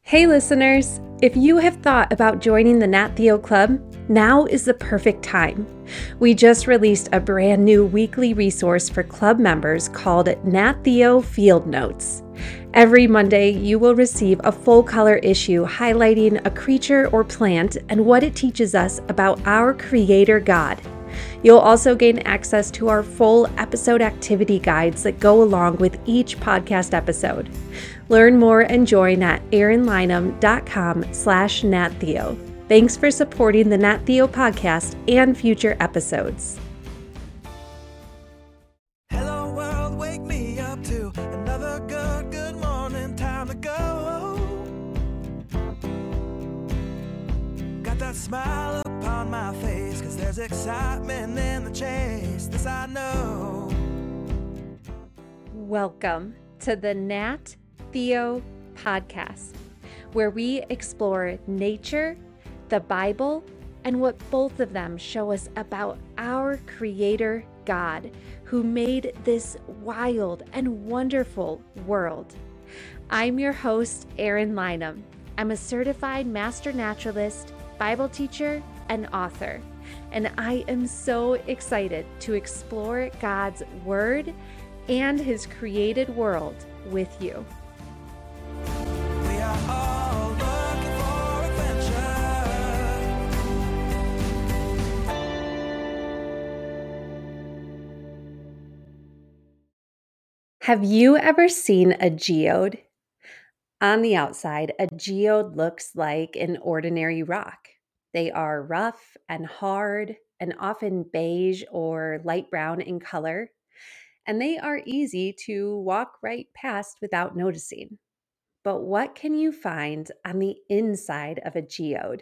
Hey listeners, if you have thought about joining the Nat Theo Club, now is the perfect time. We just released a brand new weekly resource for club members called Nat Theo Field Notes. Every Monday, you will receive a full color issue highlighting a creature or plant and what it teaches us about our Creator God. You'll also gain access to our full episode activity guides that go along with each podcast episode. Learn more and join at erinlynham.com/nattheo. Thanks for supporting the Nat Theo podcast and future episodes. Hello world, wake me up to another good morning, time to go. Got that smile upon my face, 'cause there's excitement in the chase, this I know. Welcome to the Nat Theo podcast, where we explore nature, the Bible, and what both of them show us about our Creator God, who made this wild and wonderful world. I'm your host, Erin Lynham. I'm a certified master naturalist, Bible teacher, and author, and I am so excited to explore God's Word and His created world with you. We are all looking for adventure. Have you ever seen a geode? On the outside, a geode looks like an ordinary rock. They are rough and hard and often beige or light brown in color, and they are easy to walk right past without noticing. But what can you find on the inside of a geode?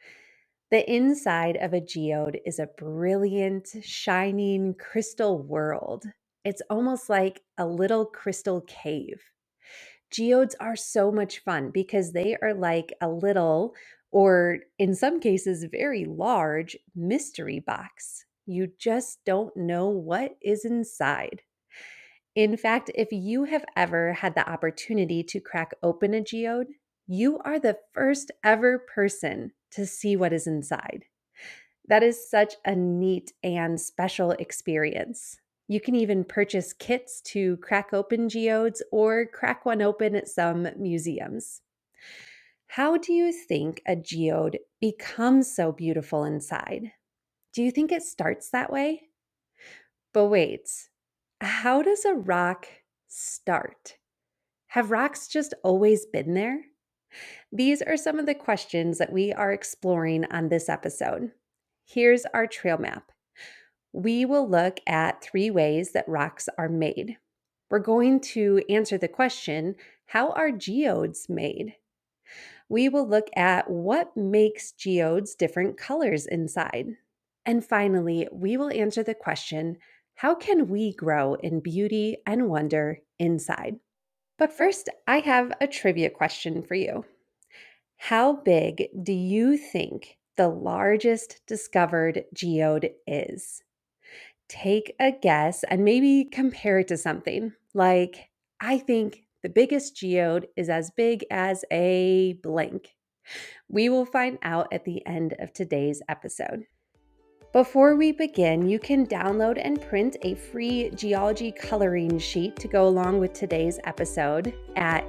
The inside of a geode is a brilliant, shining crystal world. It's almost like a little crystal cave. Geodes are so much fun because they are like a little, or in some cases, very large mystery box. You just don't know what is inside. In fact, if you have ever had the opportunity to crack open a geode, you are the first ever person to see what is inside. That is such a neat and special experience. You can even purchase kits to crack open geodes or crack one open at some museums. How do you think a geode becomes so beautiful inside? Do you think it starts that way? But wait, how does a rock start? Have rocks just always been there? These are some of the questions that we are exploring on this episode. Here's our trail map. We will look at 3 ways that rocks are made. We're going to answer the question, how are geodes made? We will look at what makes geodes different colors inside. And finally, we will answer the question, how can we grow in beauty and wonder inside? But first, I have a trivia question for you. How big do you think the largest discovered geode is? Take a guess and maybe compare it to something. Like, I think the biggest geode is as big as a blank. We will find out at the end of today's episode. Before we begin, you can download and print a free geology coloring sheet to go along with today's episode at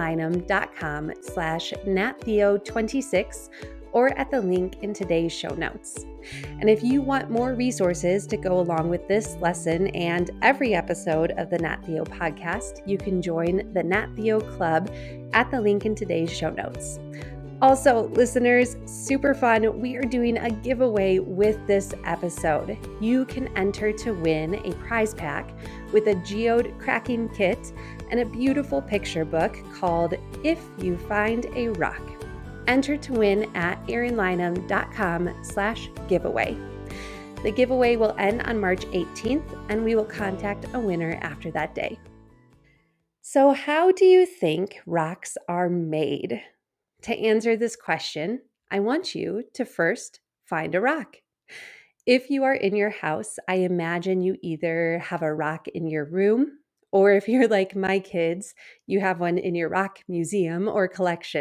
erinlynham.com/nattheo26 or at the link in today's show notes. And if you want more resources to go along with this lesson and every episode of the Nat Theo podcast, you can join the Nat Theo Club at the link in today's show notes. Also, listeners, super fun. We are doing a giveaway with this episode. You can enter to win a prize pack with a geode cracking kit and a beautiful picture book called If You Find a Rock. Enter to win at erinlynham.com/giveaway. The giveaway will end on March 18th, and we will contact a winner after that day. So, how do you think rocks are made? To answer this question, I want you to first find a rock. If you are in your house, I imagine you either have a rock in your room, or if you're like my kids, you have one in your rock museum or collection.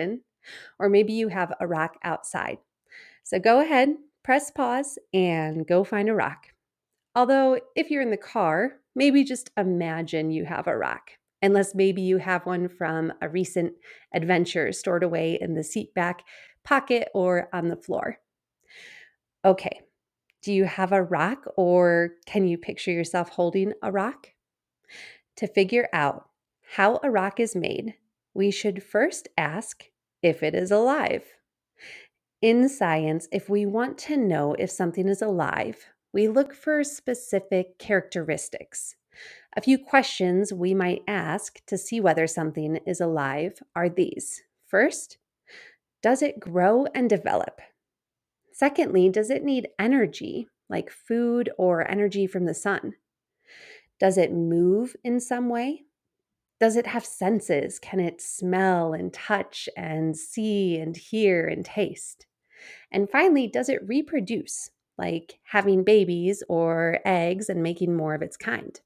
Or maybe you have a rock outside. So go ahead, press pause, and go find a rock. Although, if you're in the car, maybe just imagine you have a rock, unless maybe you have one from a recent adventure stored away in the seat back pocket or on the floor. Okay, do you have a rock or can you picture yourself holding a rock? To figure out how a rock is made, we should first ask if it is alive. In science, if we want to know if something is alive, we look for specific characteristics. A few questions we might ask to see whether something is alive are these. First, does it grow and develop? Secondly, does it need energy, like food or energy from the sun? Does it move in some way? Does it have senses? Can it smell and touch and see and hear and taste? And finally, does it reproduce, like having babies or eggs and making more of its kind?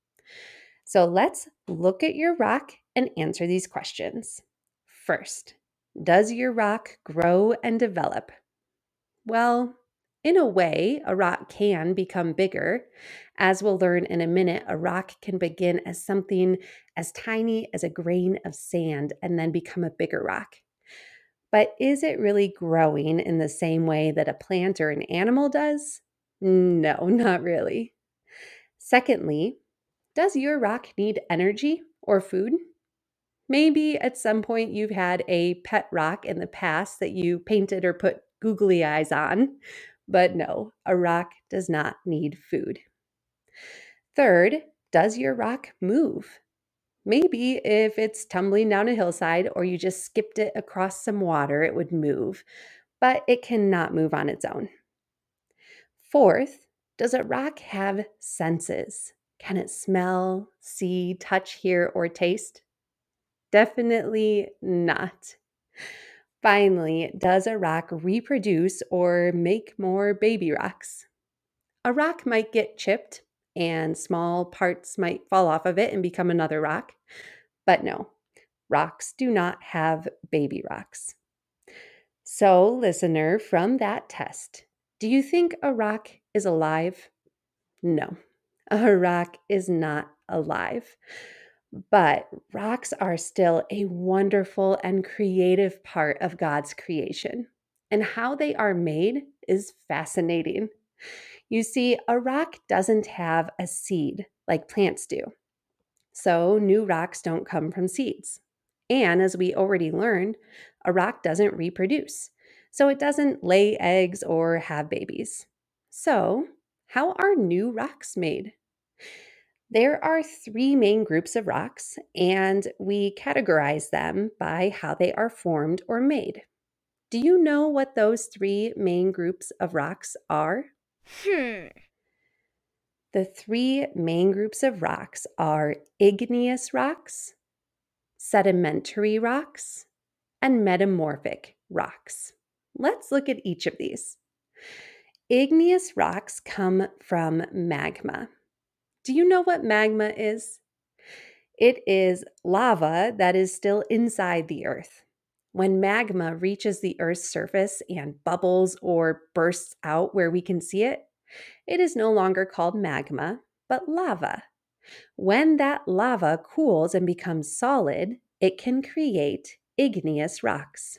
So let's look at your rock and answer these questions. First, does your rock grow and develop? Well, in a way, a rock can become bigger. As we'll learn in a minute, a rock can begin as something as tiny as a grain of sand and then become a bigger rock. But is it really growing in the same way that a plant or an animal does? No, not really. Secondly, does your rock need energy or food? Maybe at some point you've had a pet rock in the past that you painted or put googly eyes on, but no, a rock does not need food. Third, does your rock move? Maybe if it's tumbling down a hillside or you just skipped it across some water, it would move, but it cannot move on its own. Fourth, does a rock have senses? Can it smell, see, touch, hear, or taste? Definitely not. Finally, does a rock reproduce or make more baby rocks? A rock might get chipped and small parts might fall off of it and become another rock, but no, rocks do not have baby rocks. So, listener, from that test, do you think a rock is alive? No, a rock is not alive. But rocks are still a wonderful and creative part of God's creation. And how they are made is fascinating. You see, a rock doesn't have a seed like plants do. So, new rocks don't come from seeds. And as we already learned, a rock doesn't reproduce. So, it doesn't lay eggs or have babies. So, how are new rocks made? There are three main groups of rocks, and we categorize them by how they are formed or made. Do you know what those three main groups of rocks are? Hmm. The three main groups of rocks are igneous rocks, sedimentary rocks, and metamorphic rocks. Let's look at each of these. Igneous rocks come from magma. Do you know what magma is? It is lava that is still inside the earth. When magma reaches the Earth's surface and bubbles or bursts out where we can see it, it is no longer called magma, but lava. When that lava cools and becomes solid, it can create igneous rocks.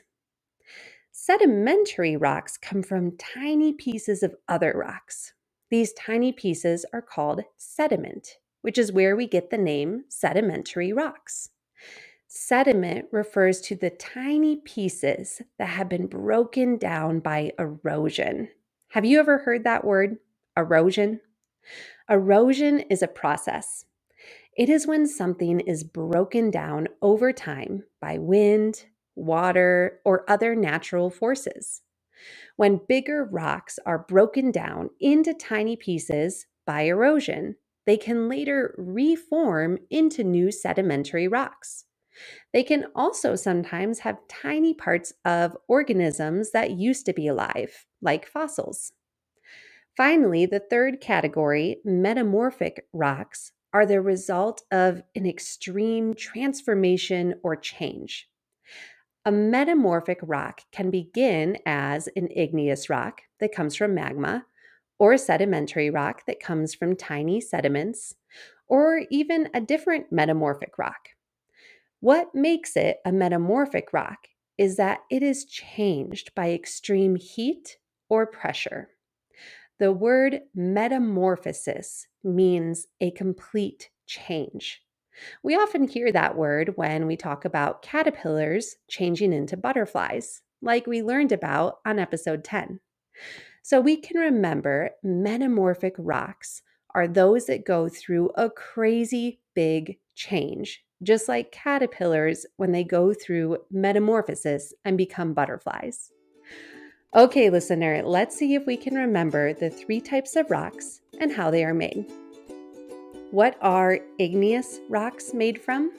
Sedimentary rocks come from tiny pieces of other rocks. These tiny pieces are called sediment, which is where we get the name sedimentary rocks. Sediment refers to the tiny pieces that have been broken down by erosion. Have you ever heard that word, erosion? Erosion is a process. It is when something is broken down over time by wind, water, or other natural forces. When bigger rocks are broken down into tiny pieces by erosion, they can later reform into new sedimentary rocks. They can also sometimes have tiny parts of organisms that used to be alive, like fossils. Finally, the third category, metamorphic rocks, are the result of an extreme transformation or change. A metamorphic rock can begin as an igneous rock that comes from magma, or a sedimentary rock that comes from tiny sediments, or even a different metamorphic rock. What makes it a metamorphic rock is that it is changed by extreme heat or pressure. The word metamorphosis means a complete change. We often hear that word when we talk about caterpillars changing into butterflies, like we learned about on episode 10. So we can remember metamorphic rocks are those that go through a crazy big change, just like caterpillars when they go through metamorphosis and become butterflies. Okay, listener, let's see if we can remember the three types of rocks and how they are made. What are igneous rocks made from?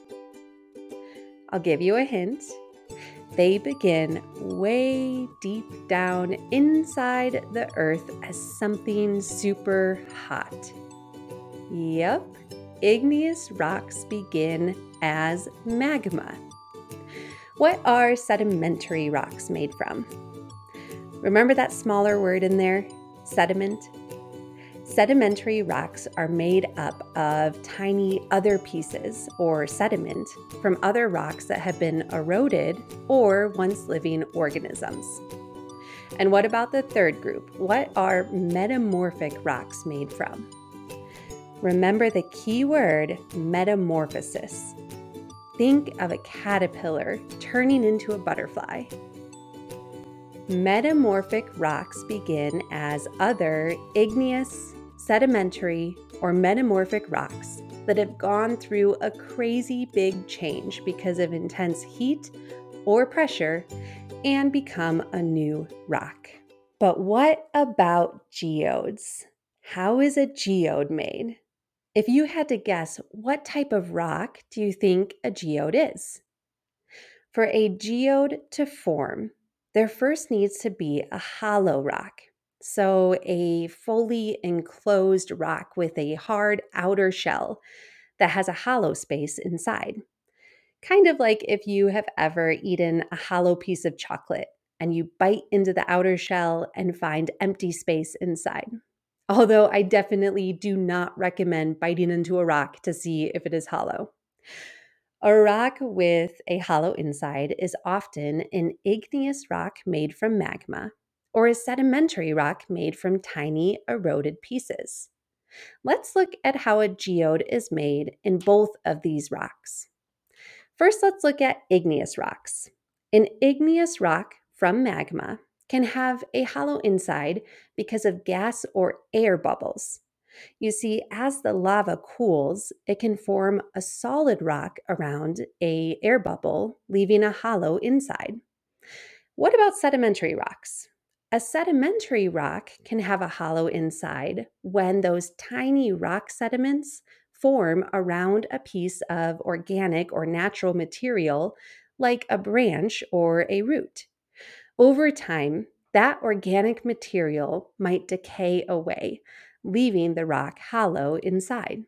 I'll give you a hint. They begin way deep down inside the earth as something super hot. Yep, igneous rocks begin as magma. What are sedimentary rocks made from? Remember that smaller word in there, sediment? Sedimentary rocks are made up of tiny other pieces or sediment from other rocks that have been eroded or once living organisms. And what about the third group? What are metamorphic rocks made from? Remember the key word, metamorphosis. Think of a caterpillar turning into a butterfly. Metamorphic rocks begin as other igneous, sedimentary, or metamorphic rocks that have gone through a crazy big change because of intense heat or pressure and become a new rock. But what about geodes? How is a geode made? If you had to guess, what type of rock do you think a geode is? For a geode to form, there first needs to be a hollow rock. So, a fully enclosed rock with a hard outer shell that has a hollow space inside. Kind of like if you have ever eaten a hollow piece of chocolate and you bite into the outer shell and find empty space inside. Although I definitely do not recommend biting into a rock to see if it is hollow. A rock with a hollow inside is often an igneous rock made from magma or a sedimentary rock made from tiny eroded pieces. Let's look at how a geode is made in both of these rocks. First, let's look at igneous rocks. An igneous rock from magma can have a hollow inside because of gas or air bubbles. You see, as the lava cools, it can form a solid rock around a air bubble, leaving a hollow inside. What about sedimentary rocks? A sedimentary rock can have a hollow inside when those tiny rock sediments form around a piece of organic or natural material like a branch or a root. Over time, that organic material might decay away, leaving the rock hollow inside.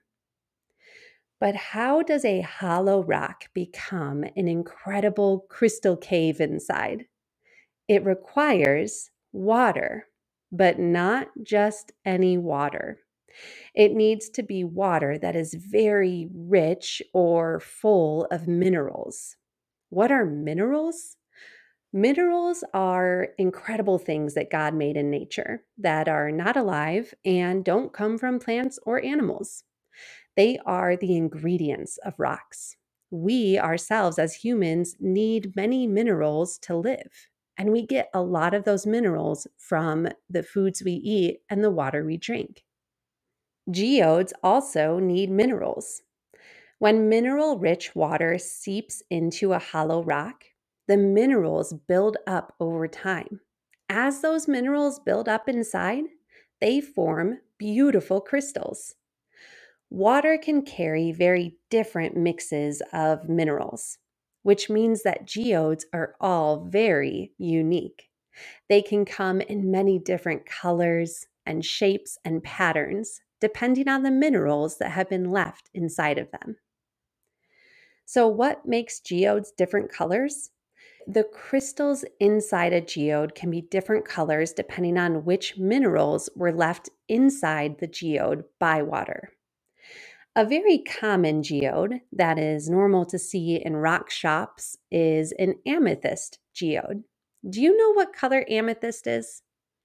But how does a hollow rock become an incredible crystal cave inside? It requires water, but not just any water. It needs to be water that is very rich or full of minerals. What are minerals? Minerals are incredible things that God made in nature that are not alive and don't come from plants or animals. They are the ingredients of rocks. We ourselves, as humans, need many minerals to live, and we get a lot of those minerals from the foods we eat and the water we drink. Geodes also need minerals. When mineral rich water seeps into a hollow rock, the minerals build up over time. As those minerals build up inside, they form beautiful crystals. Water can carry very different mixes of minerals, which means that geodes are all very unique. They can come in many different colors and shapes and patterns, depending on the minerals that have been left inside of them. So, what makes geodes different colors? The crystals inside a geode can be different colors depending on which minerals were left inside the geode by water. A very common geode that is normal to see in rock shops is an amethyst geode. Do you know what color amethyst is?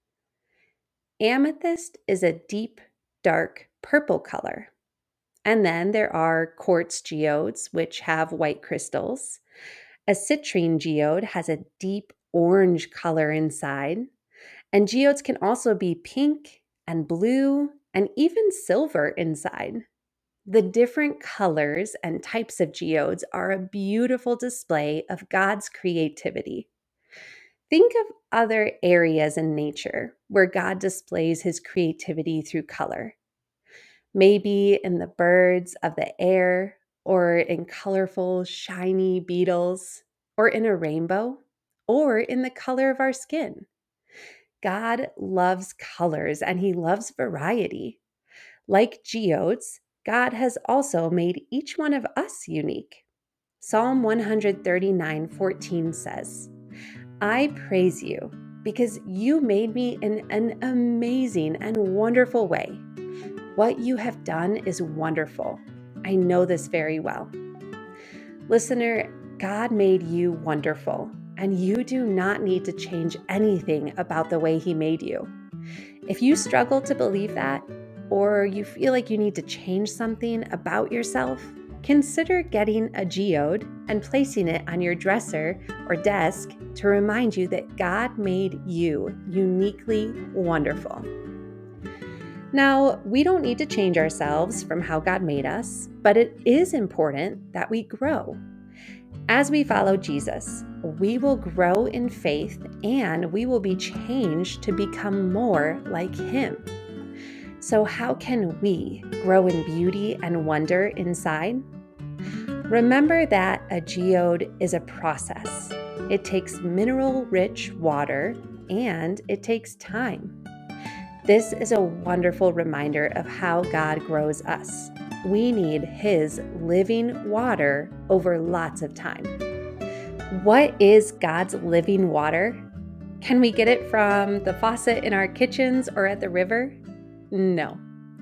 Amethyst is a deep, dark purple color. And then there are quartz geodes, which have white crystals. A citrine geode has a deep orange color inside. And geodes can also be pink and blue and even silver inside. The different colors and types of geodes are a beautiful display of God's creativity. Think of other areas in nature where God displays his creativity through color. Maybe in the birds of the air, or in colorful, shiny beetles, or in a rainbow, or in the color of our skin. God loves colors and he loves variety. Like geodes, God has also made each one of us unique. Psalm 139:14 says, I praise you because you made me in an amazing and wonderful way. What you have done is wonderful. I know this very well. Listener, God made you wonderful, and you do not need to change anything about the way he made you. If you struggle to believe that, or you feel like you need to change something about yourself, consider getting a geode and placing it on your dresser or desk to remind you that God made you uniquely wonderful. Now, we don't need to change ourselves from how God made us, but it is important that we grow. As we follow Jesus, we will grow in faith and we will be changed to become more like him. So, how can we grow in beauty and wonder inside? Remember that a geode is a process. It takes mineral-rich water and it takes time. This is a wonderful reminder of how God grows us. We need his living water over lots of time. What is God's living water? Can we get it from the faucet in our kitchens or at the river? No.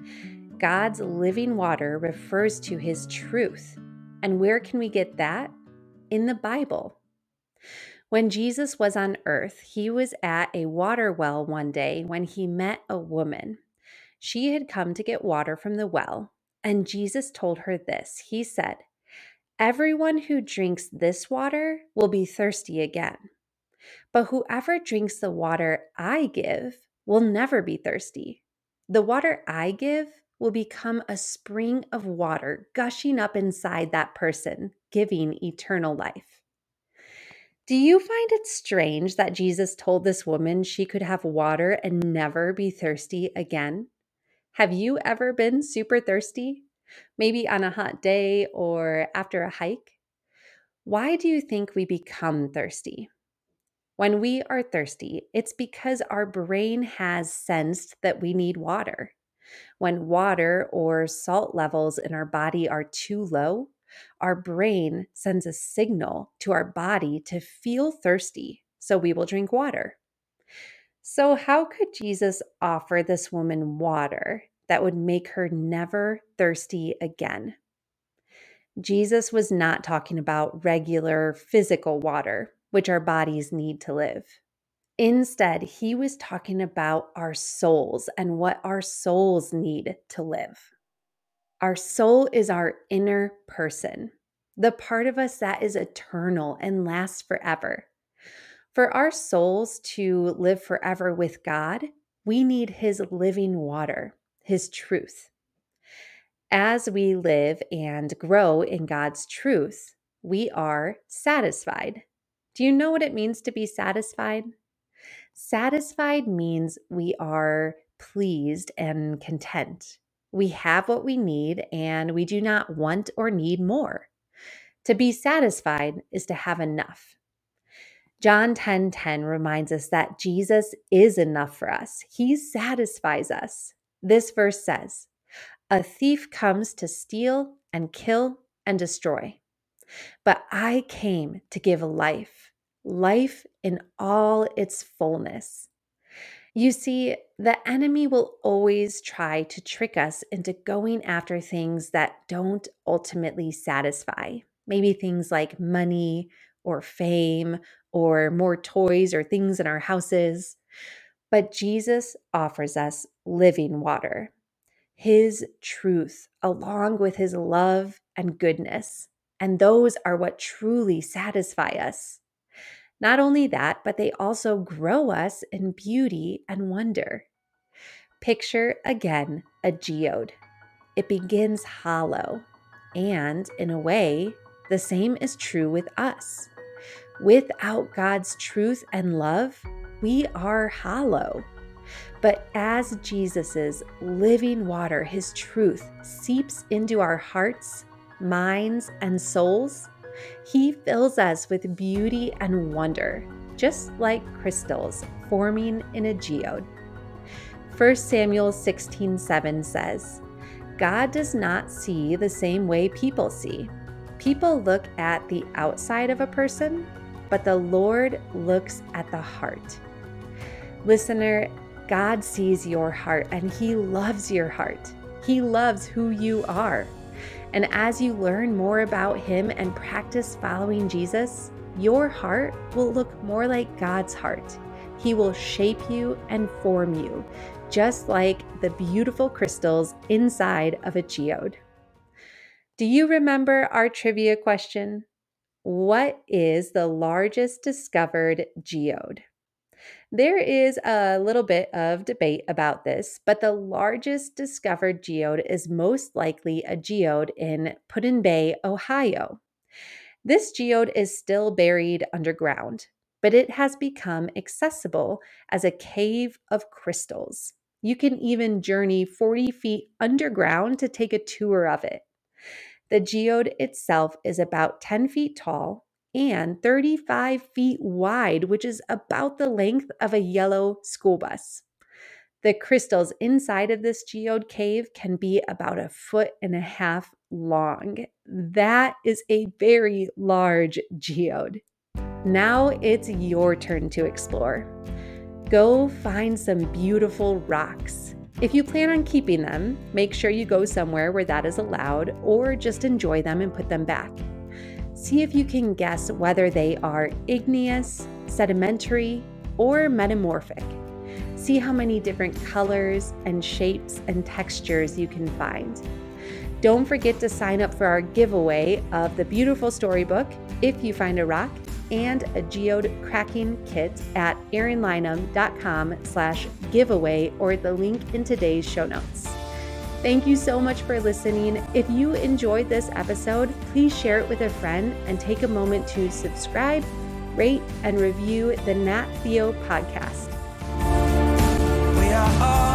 God's living water refers to his truth. And where can we get that? In the Bible. When Jesus was on earth, he was at a water well one day when he met a woman. She had come to get water from the well, and Jesus told her this. He said, Everyone who drinks this water will be thirsty again. But whoever drinks the water I give will never be thirsty. The water I give will become a spring of water gushing up inside that person, giving eternal life. Do you find it strange that Jesus told this woman she could have water and never be thirsty again? Have you ever been super thirsty? Maybe on a hot day or after a hike? Why do you think we become thirsty? When we are thirsty, it's because our brain has sensed that we need water. When water or salt levels in our body are too low, our brain sends a signal to our body to feel thirsty, so we will drink water. So, how could Jesus offer this woman water that would make her never thirsty again? Jesus was not talking about regular physical water, which our bodies need to live. Instead, he was talking about our souls and what our souls need to live. Our soul is our inner person, the part of us that is eternal and lasts forever. For our souls to live forever with God, we need his living water, his truth. As we live and grow in God's truth, we are satisfied. Do you know what it means to be satisfied? Satisfied means we are pleased and content. We have what we need and we do not want or need more. To be satisfied is to have enough. John 10:10 reminds us that Jesus is enough for us. He satisfies us. This verse says, "A thief comes to steal and kill and destroy, but I came to give life life in all its fullness. You see, the enemy will always try to trick us into going after things that don't ultimately satisfy. Maybe things like money or fame or more toys or things in our houses. But Jesus offers us living water, His truth, along with His love and goodness. And those are what truly satisfy us. Not only that, but they also grow us in beauty and wonder. Picture again a geode. It begins hollow. And in a way, the same is true with us. Without God's truth and love, we are hollow. But as Jesus's living water, His truth, seeps into our hearts, minds, and souls, He fills us with beauty and wonder, just like crystals forming in a geode. 1 Samuel 16:7 says, God does not see the same way people see. People look at the outside of a person, but the Lord looks at the heart. Listener, God sees your heart and He loves your heart. He loves who you are. And as you learn more about Him and practice following Jesus, your heart will look more like God's heart. He will shape you and form you, just like the beautiful crystals inside of a geode. Do you remember our trivia question? What is the largest discovered geode? There is a little bit of debate about this, but the largest discovered geode is most likely a geode in Put-in-Bay, Ohio. This geode is still buried underground, but it has become accessible as a cave of crystals. You can even journey 40 feet underground to take a tour of it. The geode itself is about 10 feet tall and 35 feet wide, which is about the length of a yellow school bus. The crystals inside of this geode cave can be about 1.5 feet long. That is a very large geode. Now it's your turn to explore. Go find some beautiful rocks. If you plan on keeping them, make sure you go somewhere where that is allowed, or just enjoy them and put them back. See if you can guess whether they are igneous, sedimentary, or metamorphic. See how many different colors and shapes and textures you can find. Don't forget to sign up for our giveaway of the beautiful storybook, If You Find a Rock, and a geode cracking kit at erinlynham.com/giveaway or the link in today's show notes. Thank you so much for listening. If you enjoyed this episode, please share it with a friend and take a moment to subscribe, rate, and review the Nat Theo podcast. We are all